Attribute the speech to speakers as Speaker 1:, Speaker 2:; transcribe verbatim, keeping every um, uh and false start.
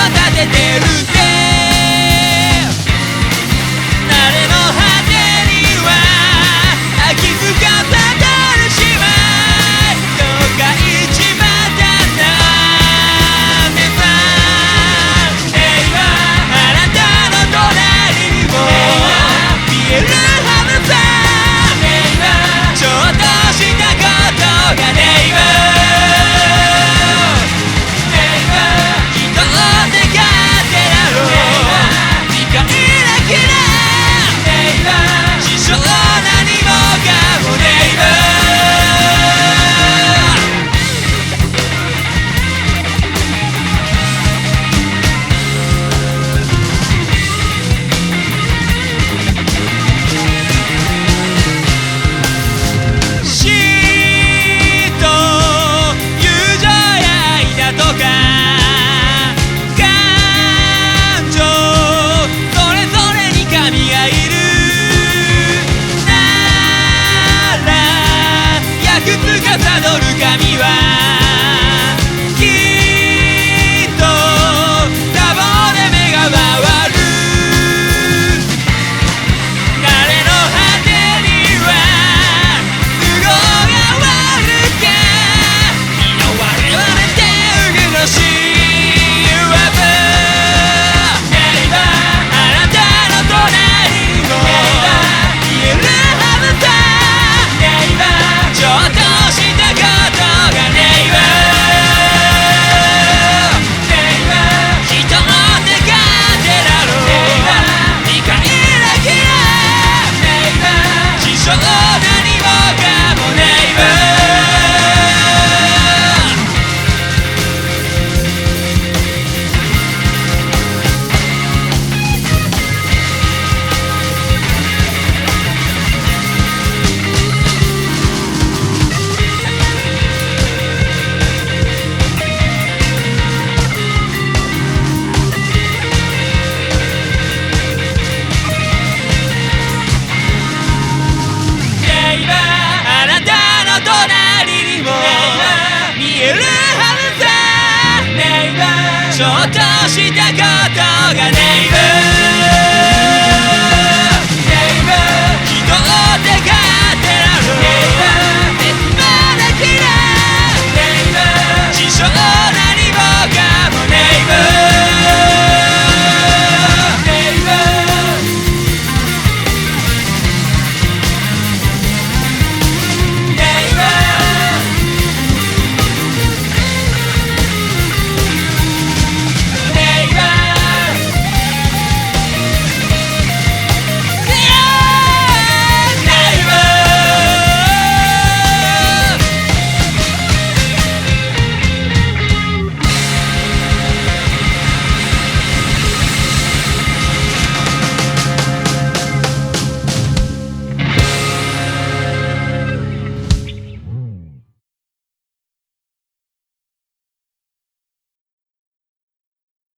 Speaker 1: 立ててるって慣れの果てには空き巣がたたるしまいどっか行っちまったんだってさあなたの隣にも見えるはずさちょっとしたことがねたどる神はきっと多忙で目が回る慣れの果てには都合が悪け身の我々ってうぐのしいわぶあなたの隣にも見えるはずさちょっとちょっとしたことがね